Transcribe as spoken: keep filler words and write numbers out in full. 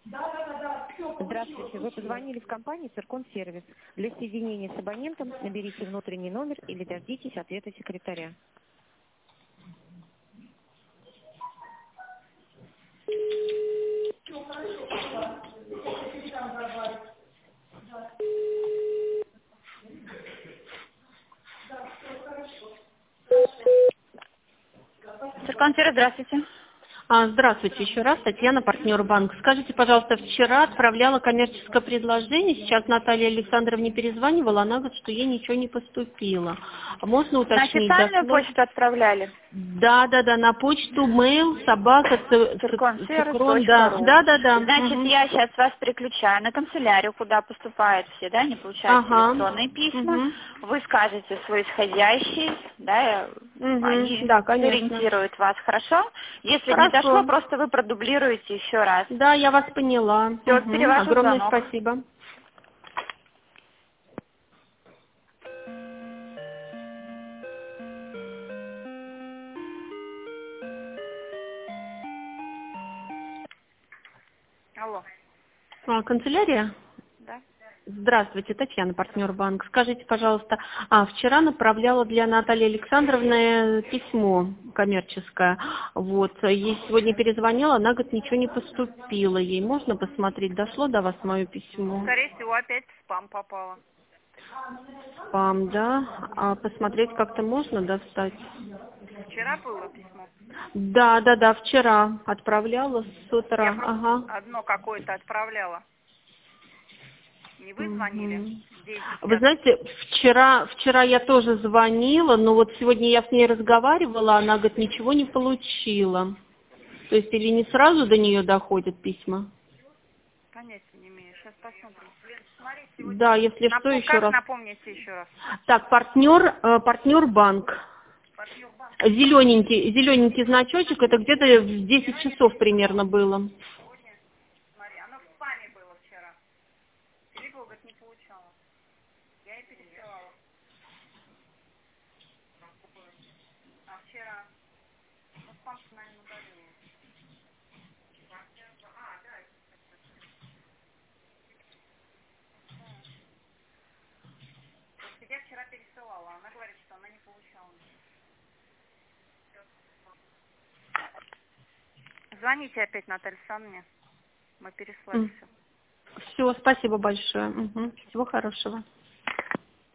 Здравствуйте, вы позвонили в компанию Циркон Сервис. Для соединения с абонентом наберите внутренний номер или дождитесь ответа секретаря. Циркон Сервис, здравствуйте. А, Здравствуйте еще раз, Татьяна, партнер банк. Скажите, пожалуйста, вчера отправляла коммерческое предложение, сейчас Наталья Александровна перезванивала, она говорит, что ей ничего не поступило. А можно На уточнить официальную дошло? почту отправляли? Да, да, да, на почту mail собака ц- ц- цирконсервис цикрон, точка да, ру. да, да, да. Значит, Мгм. я сейчас вас переключаю на канцелярию, куда поступают все, да, не получаются Ага. электронные письма. Угу. Вы скажете свой исходящий, да, Угу. они Да, конечно. сориентируют вас, хорошо? Если не дошло, Хорошо. просто вы продублируете еще раз. Да, я вас поняла. Все, Угу. перевожу Огромное звонок. спасибо. Алло. А, канцелярия? Да? Здравствуйте, Татьяна, партнер банк. Скажите, пожалуйста, а вчера направляла для Натальи Александровны письмо коммерческое. Вот, ей сегодня перезвонила, она говорит, ничего не поступило. Ей можно посмотреть, дошло до вас мое письмо? Скорее всего, опять в спам попало. Спам, да? А посмотреть как-то можно достать? Вчера было письмо. Да, да, да, вчера отправляла с Я утра. просто Ага. одно какое-то отправляла. Не вы звонили Мгм. в девять Вы пятьдесят? знаете, вчера, вчера я тоже звонила, но вот сегодня я с ней разговаривала, она говорит, ничего не получила. То есть или не сразу до нее доходят письма? Понятия не имею. Сейчас посмотрим. Смотри, сегодня... Да, если что, Напо- еще Как раз. напомните еще раз? Так, партнер, э, партнер банк. Партнер банк. Зелененький, зелененький значочек, это где-то в десять часов примерно было. Сегодня, смотри, оно в спаме было вчера. Филиппова, говорит, не получала. Я ей пересылала. А вчера... Ну, спам, наверное, удалила. Вот я вчера пересылала. Она говорит, что она не получала. Звоните опять Наталье Александровне. Мы переслали все. Все, спасибо большое. Мгм. Всего хорошего.